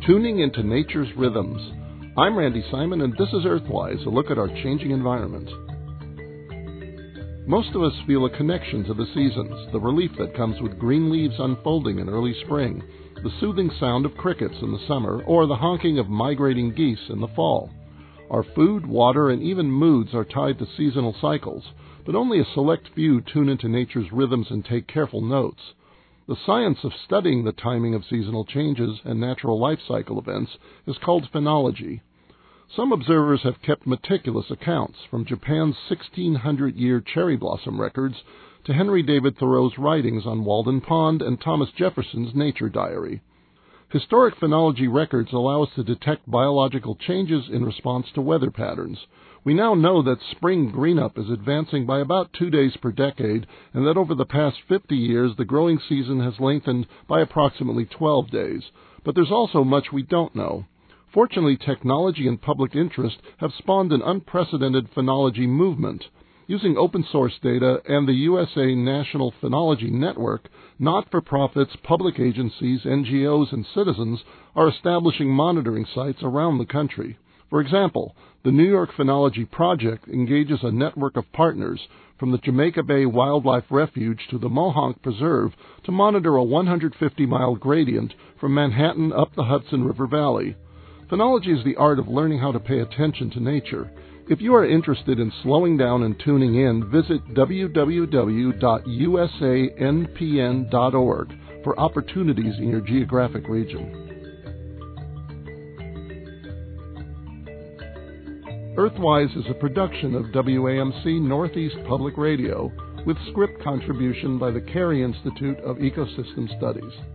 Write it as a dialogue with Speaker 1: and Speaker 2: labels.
Speaker 1: Tuning into nature's rhythms. I'm Randy Simon, and this is Earthwise, a look at our changing environment. Most of us feel a connection to the seasons, the relief that comes with green leaves unfolding in early spring, the soothing sound of crickets in the summer, or the honking of migrating geese in the fall. Our food, water, and even moods are tied to seasonal cycles, but only a select few tune into nature's rhythms and take careful notes. The science of studying the timing of seasonal changes and natural life cycle events is called phenology. Some observers have kept meticulous accounts, from Japan's 1600-year cherry blossom records to Henry David Thoreau's writings on Walden Pond and Thomas Jefferson's Nature Diary. Historic phenology records allow us to detect biological changes in response to weather patterns. We now know that spring green-up is advancing by about 2 days per decade, and that over the past 50 years the growing season has lengthened by approximately 12 days. But there's also much we don't know. Fortunately, technology and public interest have spawned an unprecedented phenology movement. Using open-source data and the USA National Phenology Network, not-for-profits, public agencies, NGOs, and citizens are establishing monitoring sites around the country. For example, the New York Phenology Project engages a network of partners from the Jamaica Bay Wildlife Refuge to the Mohonk Preserve to monitor a 150-mile gradient from Manhattan up the Hudson River Valley. Phenology is the art of learning how to pay attention to nature. If you are interested in slowing down and tuning in, visit www.usanpn.org for opportunities in your geographic region. Earthwise is a production of WAMC Northeast Public Radio with script contribution by the Carey Institute of Ecosystem Studies.